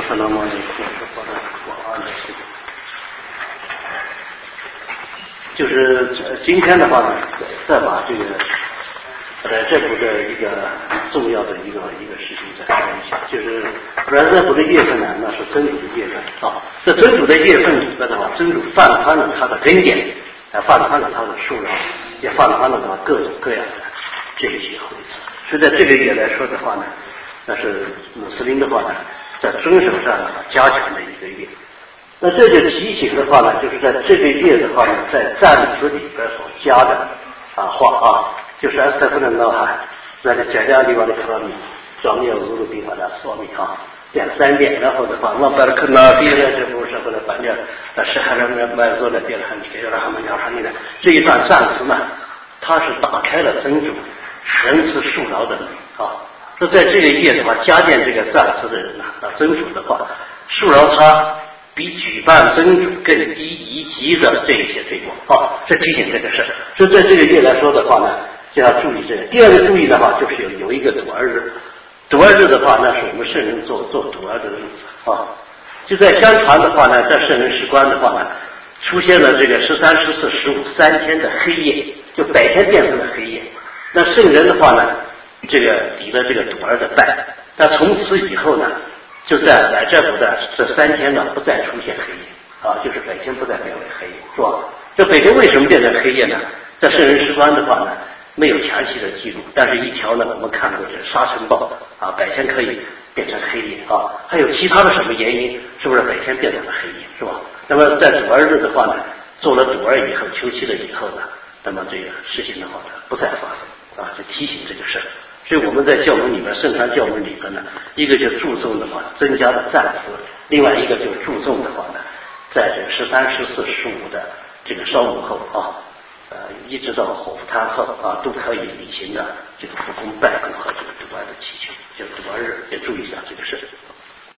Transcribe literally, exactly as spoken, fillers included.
السلام عليكم ورحمة الله وبركاته。就是今天的话呢，再把这个呃这部的一个重要的一个一个事情再说一下，就是然这部的月份呢，那是真主的月份啊。这真主的月份里边的话，真主放宽了他的恩典，还放宽了他的数量，也放宽了他各种各样的这一些会次。所以在这个月来说的话呢，那是穆斯林的话呢，在遵守上的话加强的一个月。那这就提醒的话呢，就是在这个月的话呢，在赞词里边所加的啊话啊，就是阿斯特夫人老汉在这简量地方的说明，专业无路地方的说明啊，点三点，然后的话，我把它看到第一个这不是或者反正呃是还让人买做的别的很别的他们讲他们的这一段赞词呢，它是打开了真主仁慈恕饶的门啊。说在这个月的话，加建这个赞词的人呢，啊，真主的话，恕饶他比举办真主更低一级的这一些罪过啊，这提醒这个事。所以在这个月来说的话呢，就要注意这个。第二个注意的话，就是有有一个主儿日，主儿日的话，那是我们圣人做做主儿的日子啊。就在相传的话呢，在圣人史观的话呢，出现了这个十三、十四、十五三天的黑夜，就白天变成了黑夜。那圣人的话呢，这个抵了这个主儿的拜，但从此以后呢，就在来这府的这三天呢，不再出现黑夜啊，就是白天不再变为黑夜，是吧？这白天为什么变成黑夜呢？在圣人史观的话呢，没有详细的记录，但是一条呢，我们看过这沙尘暴啊，白天可以变成黑夜啊，还有其他的什么原因？是不是白天变成了黑夜，是吧？那么在主儿日的话呢，做了主儿以后，求期了以后呢，那么这个事情的话呢，不再发生。啊，就提醒这个事儿，所以我们在教文里面，圣传教文里边呢，一个就注重的话，增加了赞词；另外一个就注重的话呢，在这个十三、十四、十五的这个烧午后啊，呃，一直到火复摊后啊，都可以履行的这个复工拜功